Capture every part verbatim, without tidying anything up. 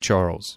Charles.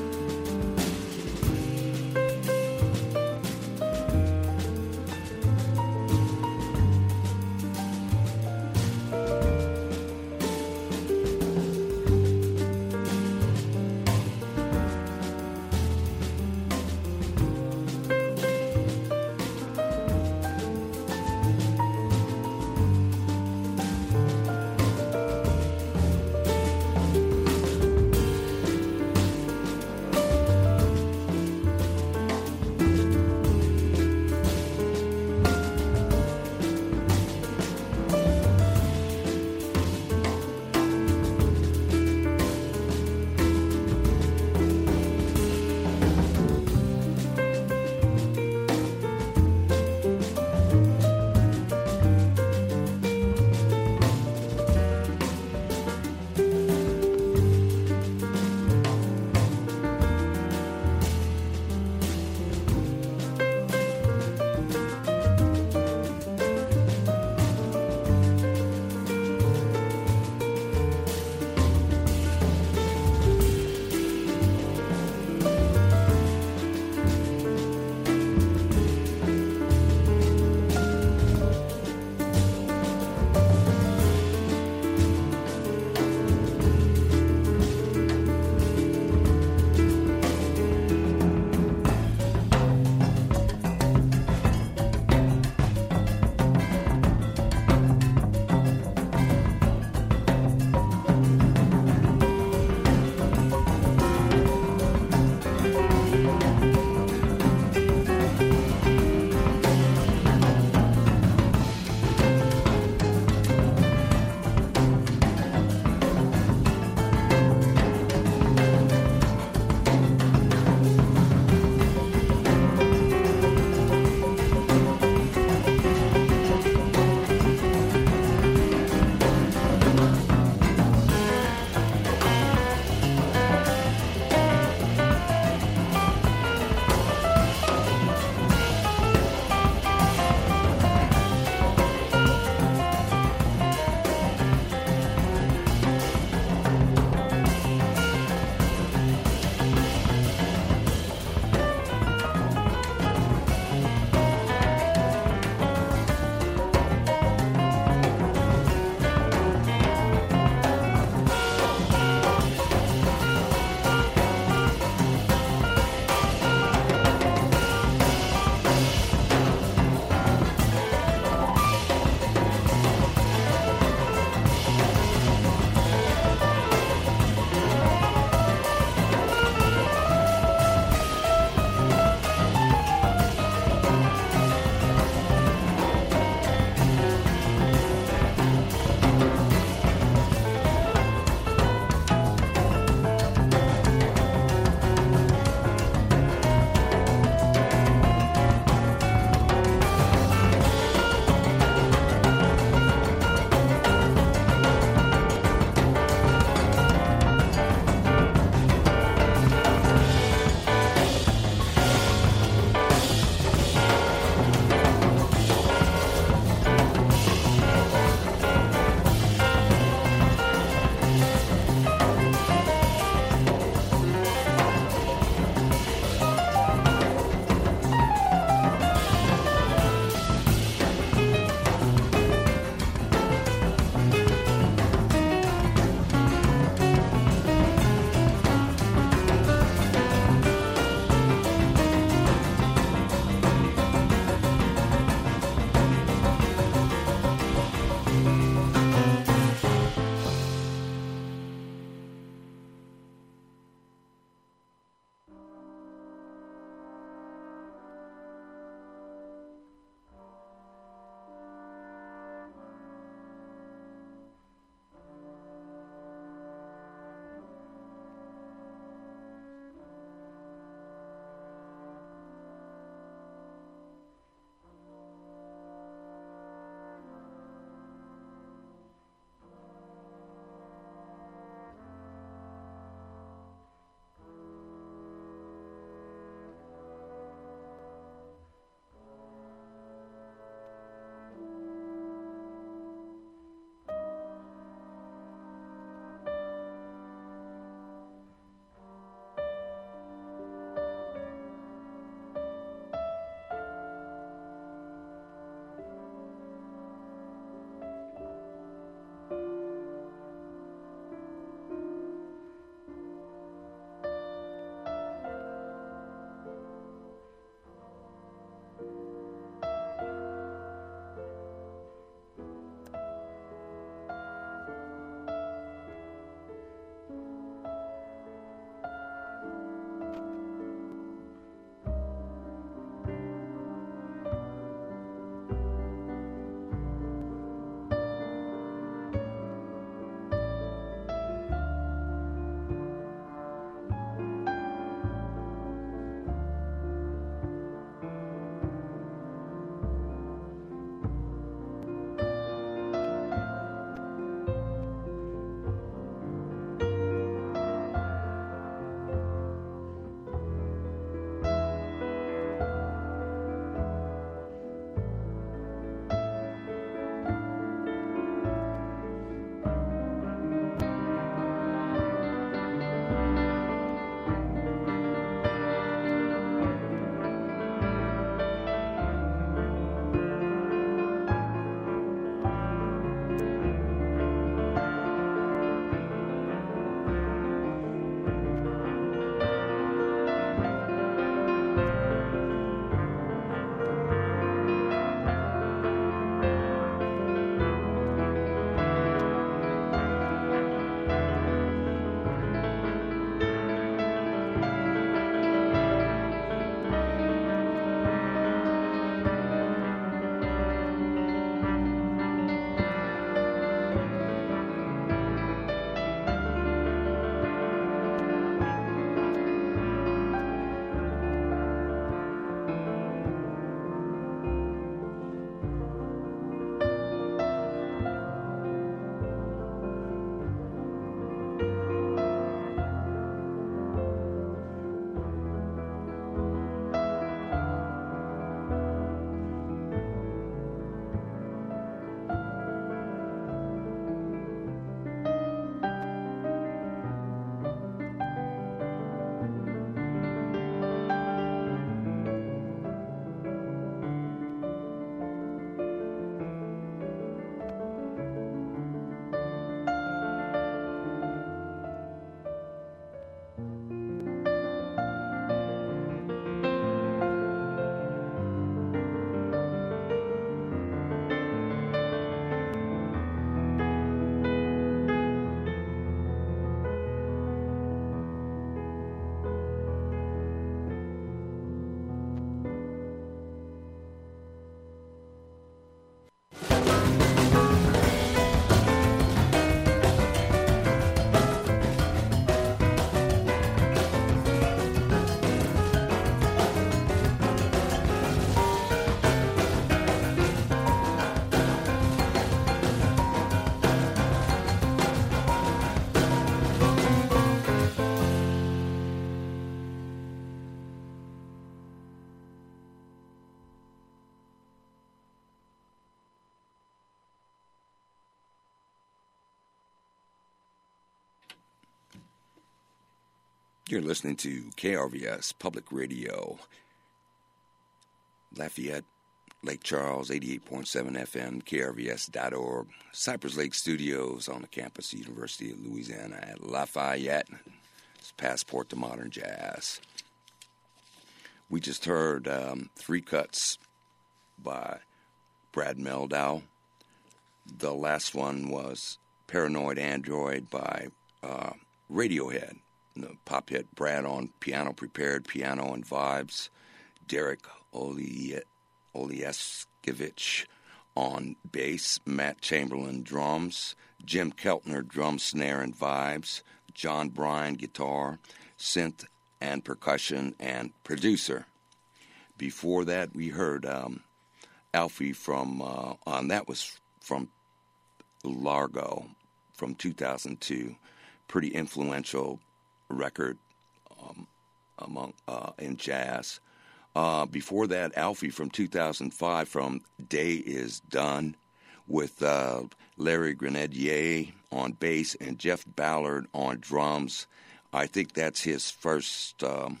You're listening to K R V S Public Radio, Lafayette, Lake Charles, eighty-eight point seven F M, K R V S dot org, Cypress Lake Studios on the campus of the University of Louisiana at Lafayette. It's Passport to Modern Jazz. We just heard um, three cuts by Brad Mehldau. The last one was Paranoid Android by uh, Radiohead. The pop hit Brad on piano, prepared piano and vibes. Derek Oli- Olieskevich on bass. Matt Chamberlain drums. Jim Keltner drum, snare, and vibes. John Bryan guitar, synth and percussion, and producer. Before that, we heard um, Alfie from, uh, um, that was from Largo from two thousand two. Pretty influential record um, among uh, in jazz. Uh, before that, Alfie from two thousand five from Day Is Done with uh, Larry Grenadier on bass and Jeff Ballard on drums. I think that's his first um,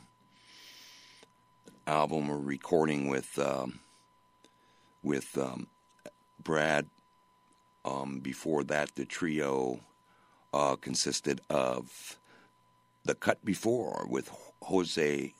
album or recording with um, with um, Brad. Um, before that, the trio uh, consisted of The Cut Before with Jose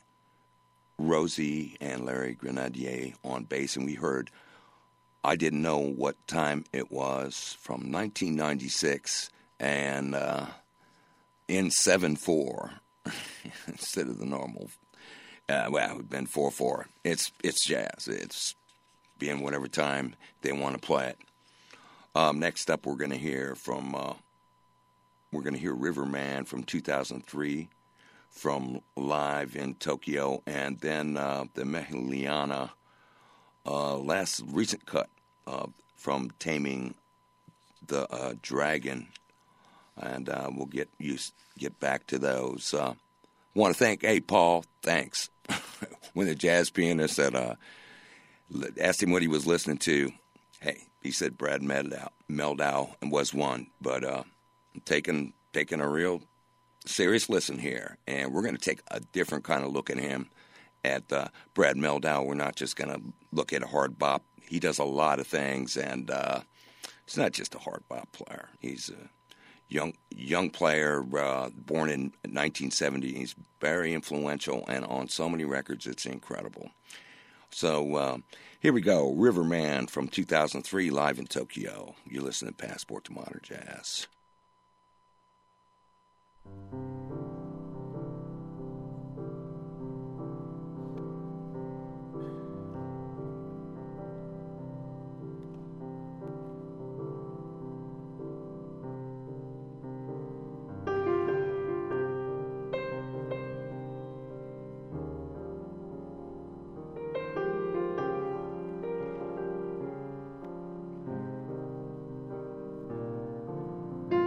Rosie and Larry Grenadier on bass, and we heard I Didn't Know What Time It Was from nineteen ninety-six, and uh, in seven four instead of the normal. Uh, well, it would have been four four. It's it's jazz. It's being whatever time they want to play it. Um, next up, we're going to hear from uh, we're going to hear Riverman from two thousand three, from Live in Tokyo, and then uh, the Mehliana uh, last recent cut uh, from Taming the uh, Dragon, and uh, we'll get used, get back to those. Uh, want to thank, hey Paul, thanks. When the jazz pianist said, uh, asked him what he was listening to, hey, he said Brad Mehldau, Mehldau and was one, but uh, taking taking a real serious listen here, and we're going to take a different kind of look at him. At uh, Brad Mehldau, we're not just going to look at a hard bop. He does a lot of things, and uh, he's not just a hard bop player. He's a young young player, uh, born in nineteen seventy. He's very influential, and on so many records, it's incredible. So uh, here we go, Riverman from two thousand three, Live in Tokyo. You listen to Passport to Modern Jazz. Thank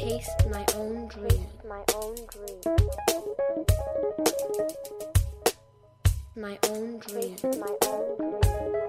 Taste my own dream. My own dream. My own dream. My own dream.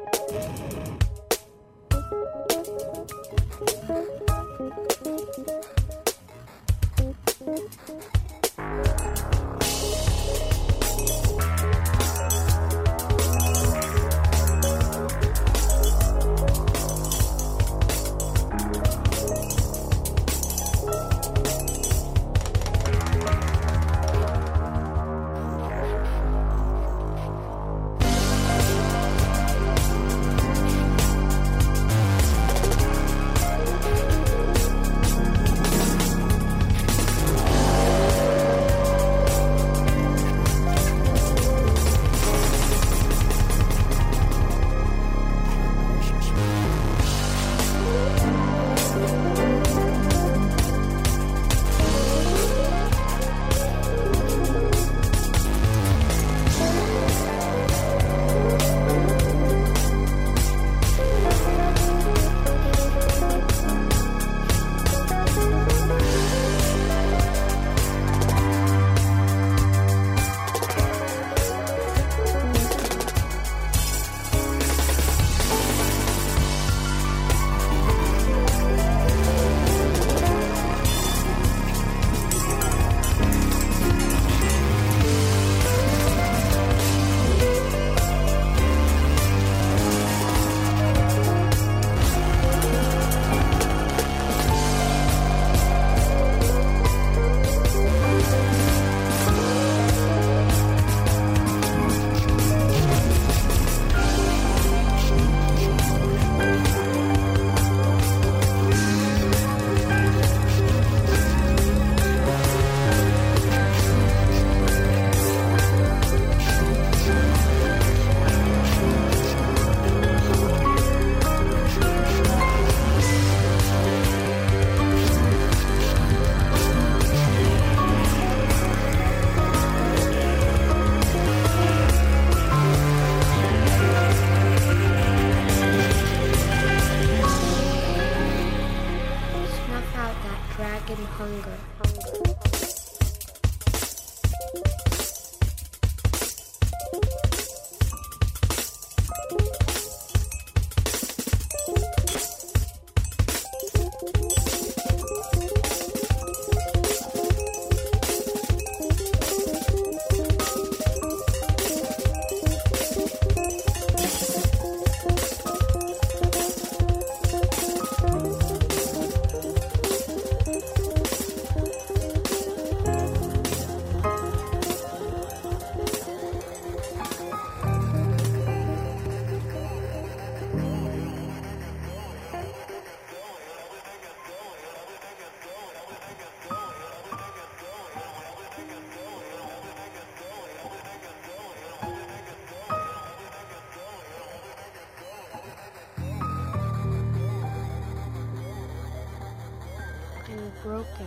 Broken.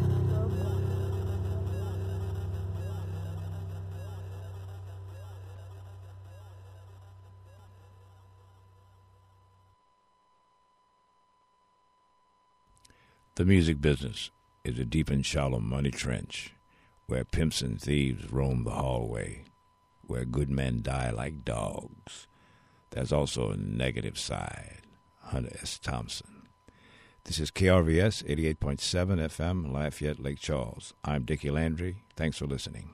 The music business is a deep and shallow money trench where pimps and thieves roam the hallway, where good men die like dogs. There's also a negative side. Hunter S. Thompson. This is K R V S eighty-eight point seven F M, Lafayette, Lake Charles. I'm Dickie Landry. Thanks for listening.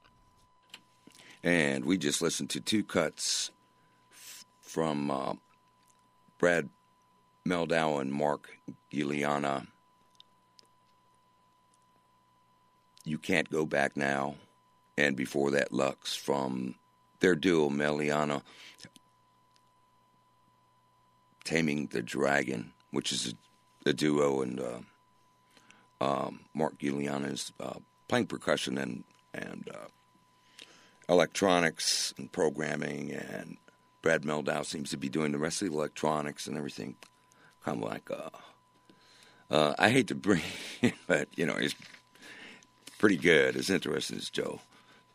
And we just listened to two cuts f- from uh, Brad Mehldau and Mark Guiliana. You Can't Go Back Now. And before that, Lux from their duo, Meliana, Taming the Dragon, which is a the duo, and uh, um, Mark Guiliana is uh, playing percussion and and uh, electronics and programming, and Brad Mehldau seems to be doing the rest of the electronics and everything. Kind of like, uh, uh, I hate to bring him, but you know, he's pretty good, as interesting as Joe,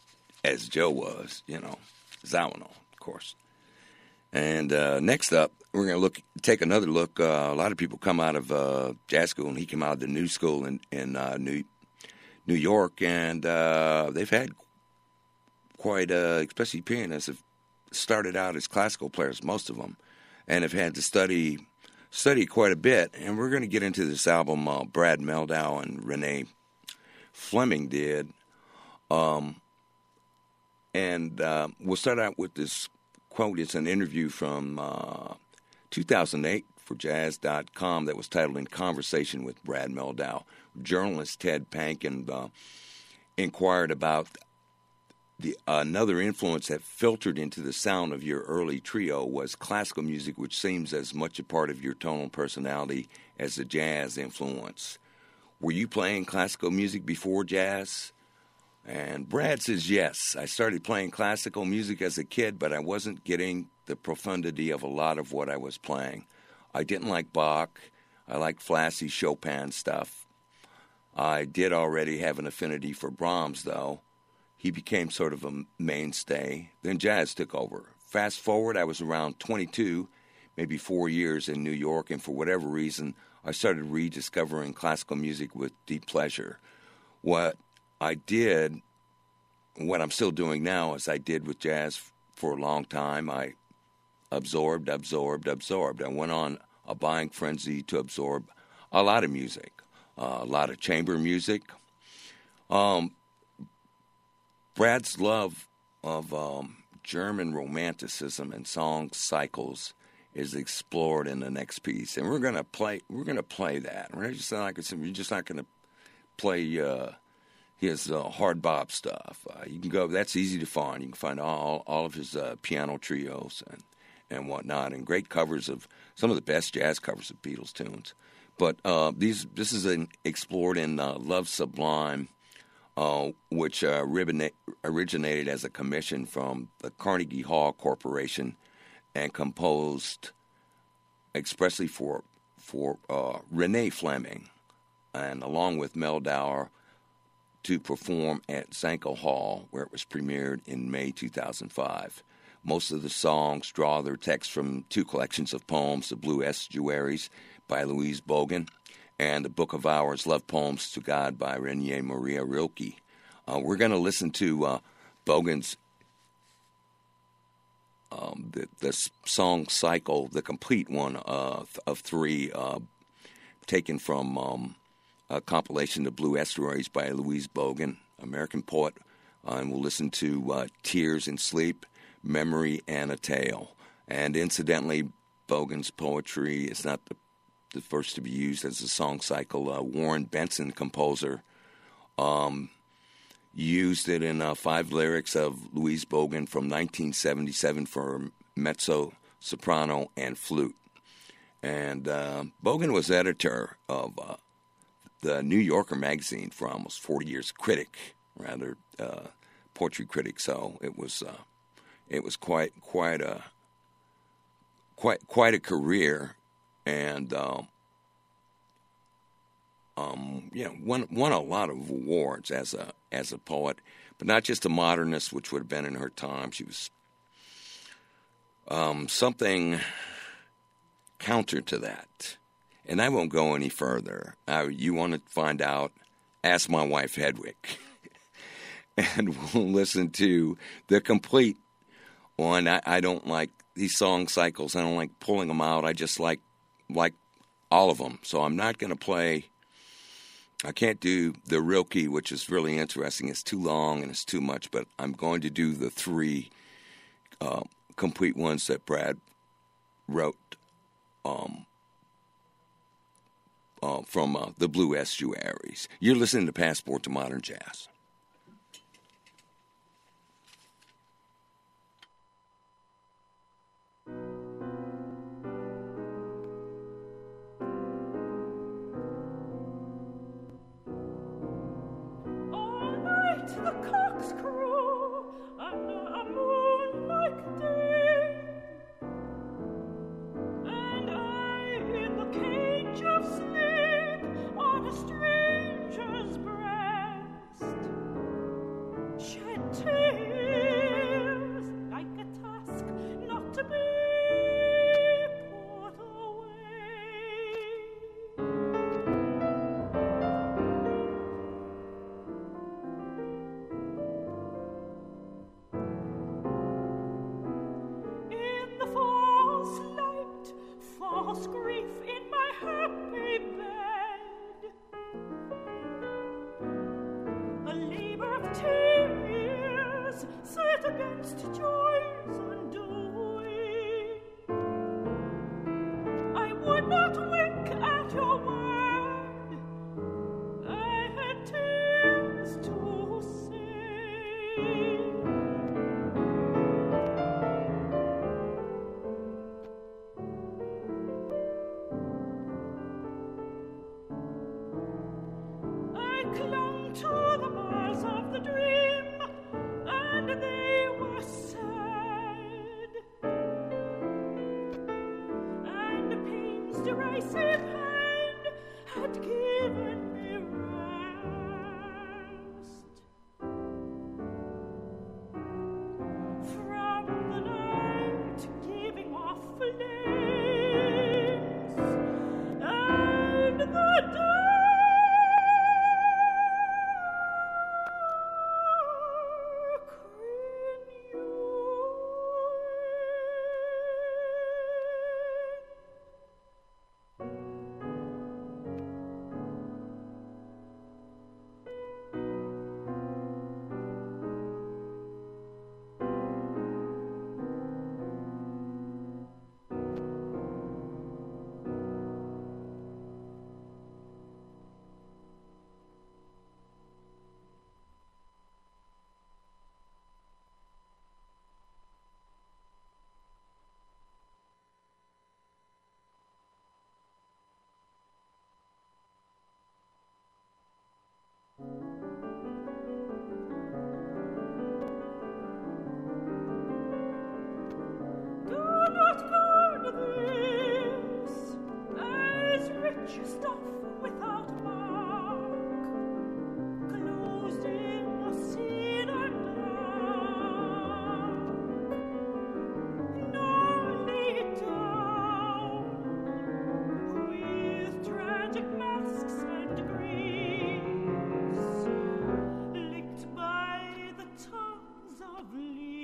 as Joe was, you know, Zawinul, of course. And uh, next up, we're we're going to look, take another look. Uh, a lot of people come out of uh, jazz school, and he came out of the New School in in uh, New New York, and uh, they've had quite, uh, especially pianists, have started out as classical players, most of them, and have had to study study quite a bit. And we're going to get into this album uh, Brad Mehldau and Renee Fleming did, um, and uh, we'll start out with this quote. It's an interview from uh, two thousand eight for jazz dot com that was titled "In Conversation with Brad Mehldau." Journalist Ted Pankin uh, inquired about the another influence that filtered into the sound of your early trio was classical music, which seems as much a part of your tonal personality as the jazz influence. Were you playing classical music before jazz? And Brad says, yes. I started playing classical music as a kid, but I wasn't getting the profundity of a lot of what I was playing. I didn't like Bach. I liked flashy Chopin stuff. I did already have an affinity for Brahms, though. He became sort of a mainstay. Then jazz took over. Fast forward, I was around twenty-two, maybe four years in New York, and for whatever reason, I started rediscovering classical music with deep pleasure. What I did, what I'm still doing now, as I did with jazz for a long time, I absorbed, absorbed, absorbed. I went on a buying frenzy to absorb a lot of music, uh, a lot of chamber music. Um, Brad's love of um, German romanticism and song cycles is explored in the next piece, and we're gonna play. We're gonna play that. We're just not gonna. We're just not gonna play uh, his uh, hard bop stuff. Uh, you can go. That's easy to find. You can find all all of his uh, piano trios and and whatnot, and great covers of some of the best jazz covers of Beatles tunes. But uh, these this is an, explored in uh, Love Sublime, uh, which uh, originated as a commission from the Carnegie Hall Corporation and composed expressly for for uh, Renee Fleming, and along with Mehldau, to perform at Zankel Hall, where it was premiered in May two thousand five. Most of the songs draw their text from two collections of poems, The Blue Estuaries by Louise Bogan and The Book of Hours, Love Poems to God by Rainer Maria Rilke. Uh, we're going to listen to uh, Bogan's um, the, the song cycle, the complete one uh, of three, uh, taken from um, a compilation of Blue Estuaries by Louise Bogan, American poet, uh, and we'll listen to uh, Tears in Sleep, Memory, and a Tale. And incidentally, Bogan's poetry is not the, the first to be used as a song cycle. Uh, Warren Benson, composer, um, used it in uh, five lyrics of Louise Bogan from nineteen seventy-seven for mezzo, soprano, and flute. And uh, Bogan was editor of uh, the New Yorker magazine for almost forty years, critic, rather, uh, poetry critic. So it was uh, it was quite quite a quite quite a career, and um, um, you know, won won a lot of awards as a as a poet, but not just a modernist, which would have been in her time. She was um, something counter to that. And I won't go any further. Uh, you want to find out, ask my wife Hedwig. And we'll listen to the complete one. I, I don't like these song cycles. I don't like pulling them out. I just like like all of them. So I'm not going to play. I can't do the Rilke, which is really interesting. It's too long and it's too much. But I'm going to do the three uh, complete ones that Brad wrote. Um, Uh, from uh, the Blue Estuaries. You're listening to Passport to Modern Jazz. All night the cocks crow under a moonlight day, and I in the cage of sleep on a stranger's breast shed tears like a task not to be hands set against joys undoing. I would not wink at your word. I had tears to sing. I clung to the bars of the dream, and they were sad. And pain's derisive hand had given me rest. From the night giving off flames, and the dark do not guard this as rich stuff without mark, closed in the cedar dark, nor lay it down with tragic masks and griefs, licked by the tongues of leaves.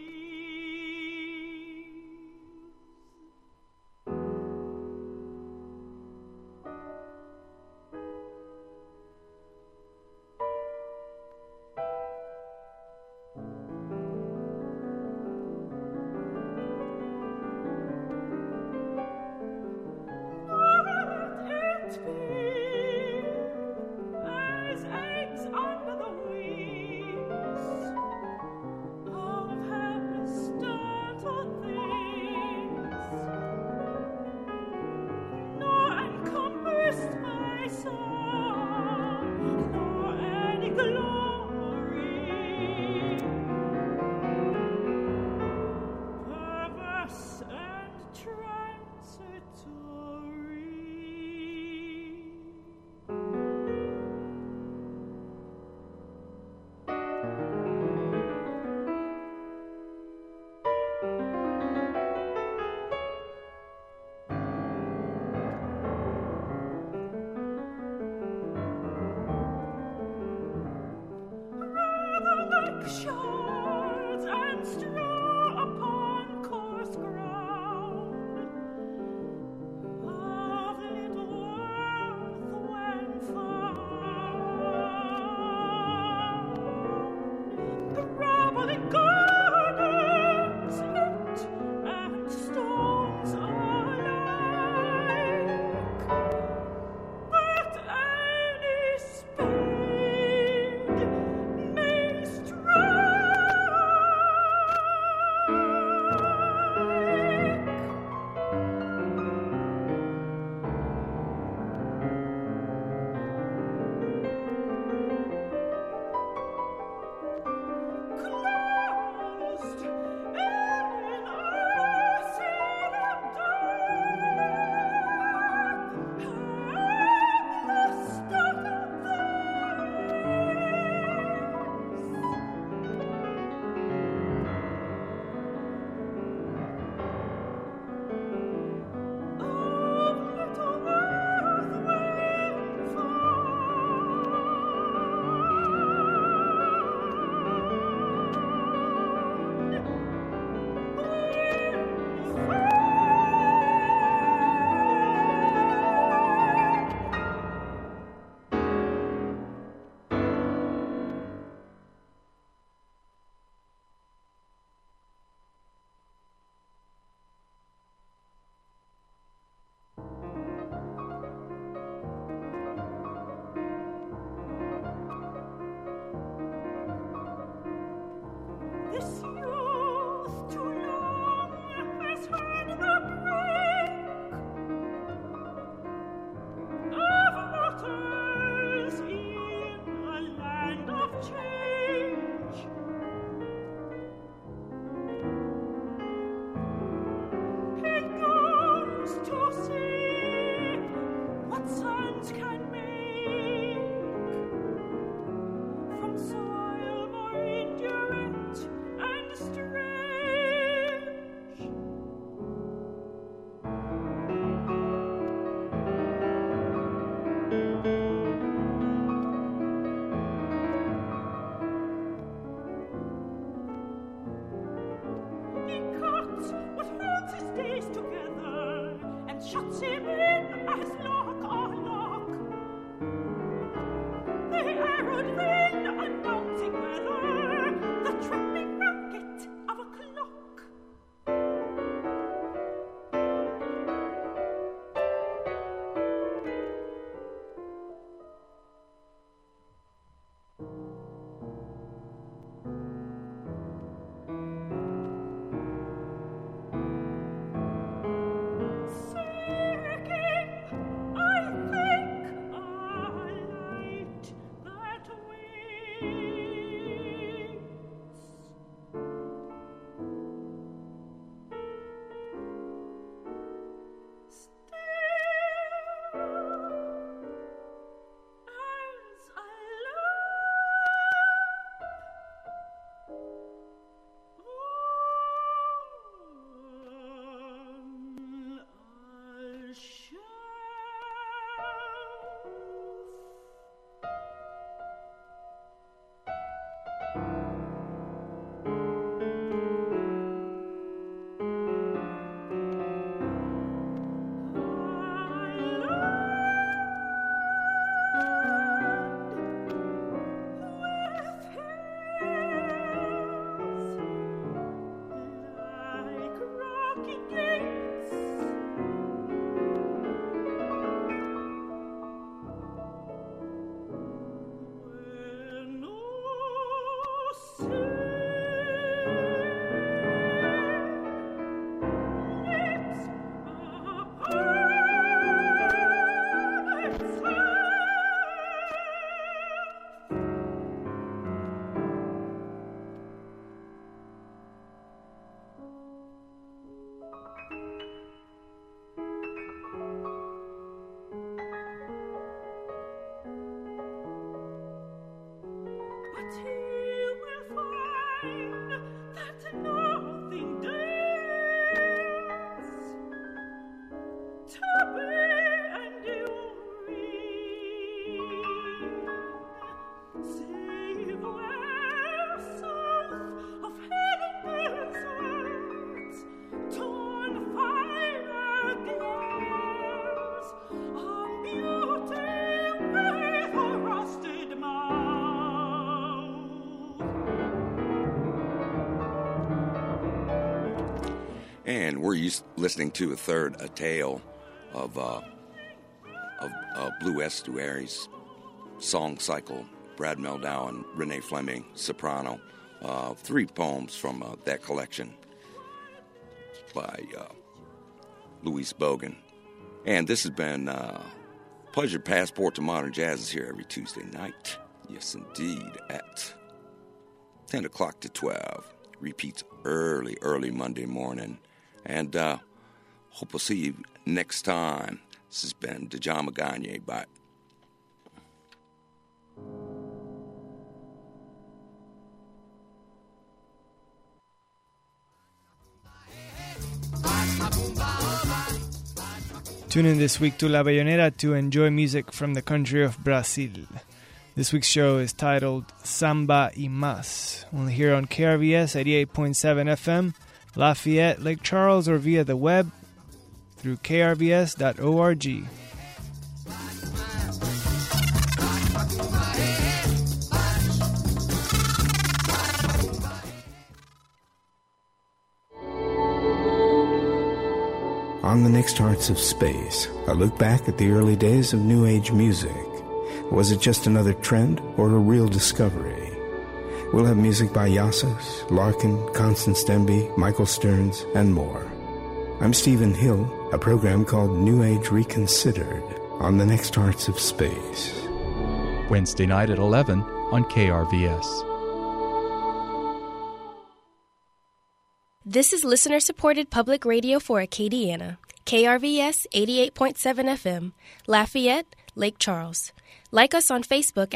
Let it be as eggs under the wings of hapless startled things, nor encompass my song, nor any glory, perverse and transitory. Rather like shards and straw upon coarse ground, of little worth when found, groveling gardens lit and stones alike, that any spade may strike. And we're used listening to a third, a tale of uh, of uh, Blue Estuary's song cycle. Brad Mehldau and Renee Fleming, soprano. Uh, three poems from uh, that collection by uh, Louise Bogan. And this has been uh, Pleasure Passport to Modern Jazz is here every Tuesday night. Yes, indeed, at ten o'clock to twelve. Repeats early, early Monday morning. And uh, hope we'll see you next time. This has been Djama Gagne. Bye. Tune in this week to La Bellonera to enjoy music from the country of Brazil. This week's show is titled Samba y Más. Only here on K R V S eighty-eight point seven F M, Lafayette, Lake Charles, or via the web through k r v s dot org. On the next Hearts of Space, a look back at the early days of New Age music. Was it just another trend or a real discovery? We'll have music by Yassos, Larkin, Constance Denby, Michael Stearns, and more. I'm Stephen Hill, a program called New Age Reconsidered on the next Hearts of Space. Wednesday night at eleven on K R V S. This is listener-supported public radio for Acadiana. K R V S eighty-eight point seven F M, Lafayette, Lake Charles. Like us on Facebook